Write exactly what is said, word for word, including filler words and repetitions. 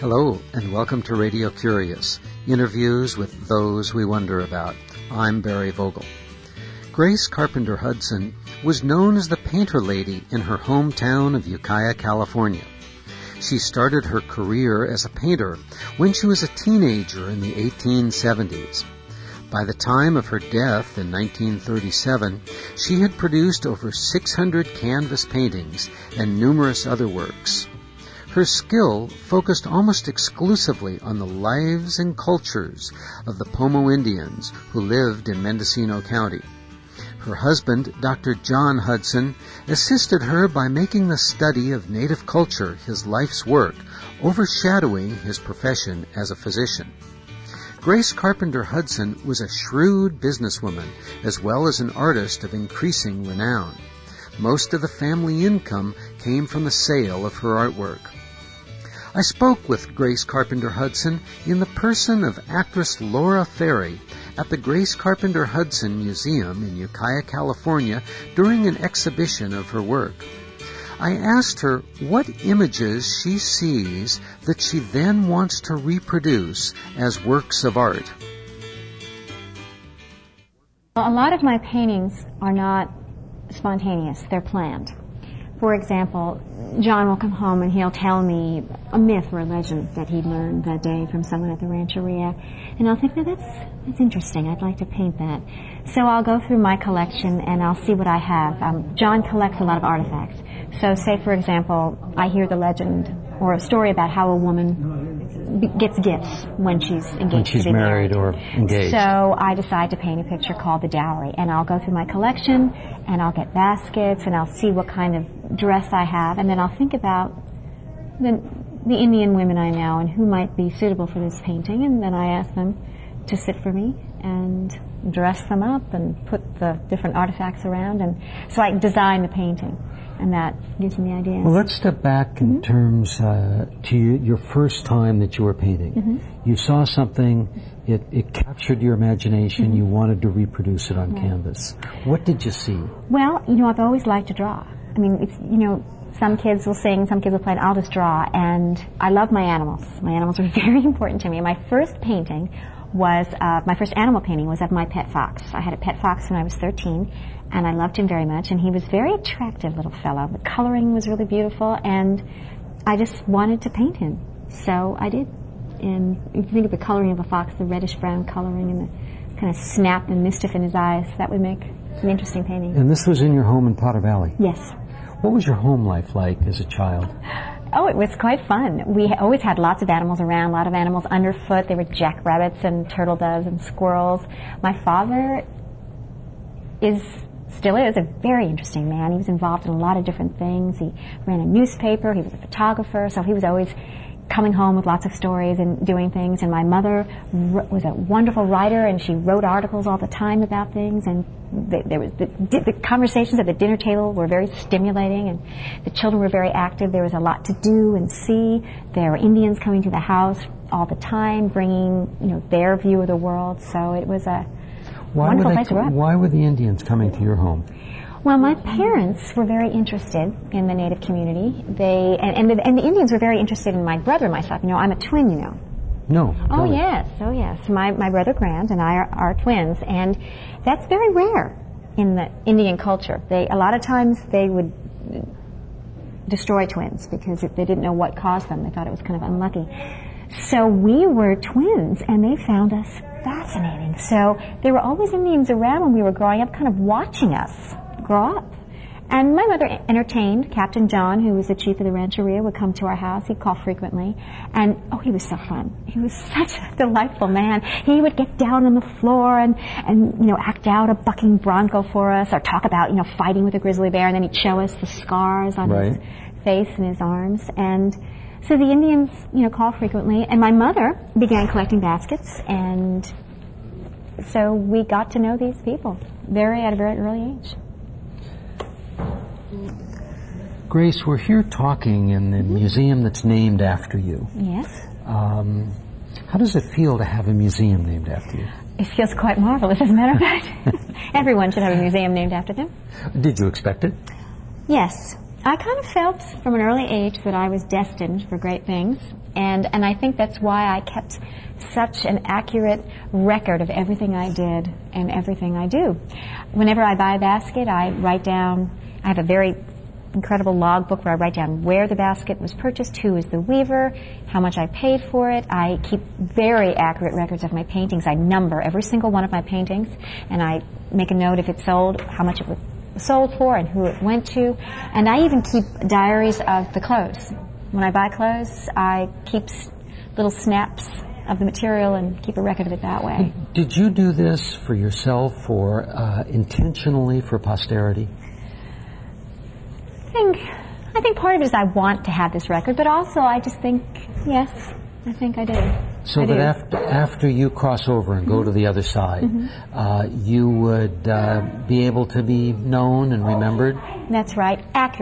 Hello, and welcome to Radio Curious, interviews with those we wonder about. I'm Barry Vogel. Grace Carpenter Hudson was known as the Painter Lady in her hometown of Ukiah, California. She started her career as a painter when she was a teenager in the eighteen seventies. By the time of her death in nineteen thirty-seven, she had produced over six hundred canvas paintings and numerous other works. Her skill focused almost exclusively on the lives and cultures of the Pomo Indians who lived in Mendocino County. Her husband, Doctor John Hudson, assisted her by making the study of Native culture his life's work, overshadowing his profession as a physician. Grace Carpenter Hudson was a shrewd businesswoman as well as an artist of increasing renown. Most of the family income came from the sale of her artwork. I spoke with Grace Carpenter Hudson in the person of actress Laura Ferry at the Grace Carpenter Hudson Museum in Ukiah, California, during an exhibition of her work. I asked her what images she sees that she then wants to reproduce as works of art. A lot of my paintings are not spontaneous, they're planned. For example, John will come home and he'll tell me a myth or a legend that he learned that day from someone at the Rancheria. And I'll think, no, that's, that's interesting. I'd like to paint that. So I'll go through my collection and I'll see what I have. Um, John collects a lot of artifacts. So say, for example, I hear the legend or a story about how a woman b- gets gifts when she's engaged. When she's to be married, married or engaged. So I decide to paint a picture called The Dowry. And I'll go through my collection and I'll get baskets and I'll see what kind of dress I have, and then I'll think about the, the Indian women I know and who might be suitable for this painting, and then I ask them to sit for me and dress them up and put the different artifacts around, and so I design the painting, and that gives me ideas. Well, let's step back in mm-hmm. terms uh, to you, your first time that you were painting. Mm-hmm. You saw something, it, it captured your imagination, mm-hmm. you wanted to reproduce it on right. canvas. What did you see? Well, you know, I've always liked to draw. I mean, it's, you know, some kids will sing, some kids will play, and I'll just draw. And I love my animals. My animals are very important to me. My first painting was, uh, my first animal painting was of my pet fox. I had a pet fox when I was thirteen, and I loved him very much. And he was a very attractive little fellow. The coloring was really beautiful, and I just wanted to paint him. So I did. And if you think of the coloring of a fox, the reddish-brown coloring and the kind of snap and mischief in his eyes, that would make an interesting painting. And this was in your home in Potter Valley? Yes. What was your home life like as a child? Oh, it was quite fun. We always had lots of animals around, a lot of animals underfoot. There were jackrabbits and turtle doves and squirrels. My father is, still is, a very interesting man. He was involved in a lot of different things. He ran a newspaper, he was a photographer, so he was always coming home with lots of stories and doing things. And my mother was a wonderful writer, and she wrote articles all the time about things. And the, there was the, the conversations at the dinner table were very stimulating, and the children were very active. There was a lot to do and see. There were Indians coming to the house all the time, bringing, you know, their view of the world. So it was a why wonderful were they, place to grow up. Why were the Indians coming to your home? Well, my parents were very interested in the Native community. They and, and, the, and the Indians were very interested in my brother and myself. You know, I'm a twin, you know. No. Oh, really. yes. Oh, yes. My, my brother Grant and I are, are twins, and that's very rare in the Indian culture. They a lot of times they would destroy twins because if they didn't know what caused them. They thought it was kind of unlucky. So we were twins, and they found us fascinating. So there were always Indians around when we were growing up, kind of watching us grow up. And my mother entertained. Captain John, who was the chief of the Rancheria, would come to our house. He'd call frequently. And, oh, he was so fun. He was such a delightful man. He would get down on the floor and, and, you know, act out a bucking bronco for us, or talk about, you know, fighting with a grizzly bear, and then he'd show us the scars on right. his face and his arms. And so the Indians, you know, called frequently. And my mother began collecting baskets, and so we got to know these people very at a very early age. Grace, we're here talking in the museum that's named after you. Yes. Um, how does it feel to have a museum named after you? It feels quite marvelous, as a matter of fact. Everyone should have a museum named after them. Did you expect it? Yes. I kind of felt from an early age that I was destined for great things. And, and I think that's why I kept such an accurate record of everything I did and everything I do. Whenever I buy a basket, I write down, I have a very incredible logbook where I write down where the basket was purchased, who is the weaver, how much I paid for it. I keep very accurate records of my paintings. I number every single one of my paintings, and I make a note if it's sold, how much it was sold for, and who it went to. And I even keep diaries of the clothes. When I buy clothes, I keep s- little snaps of the material and keep a record of it that way. Did you do this for yourself or uh, intentionally for posterity? I think, I think part of it is I want to have this record, but also I just think, yes, I think I do. So I that do. after after you cross over and go to the other side, Mm-hmm. uh, you would uh, be able to be known and remembered? That's right, accurate.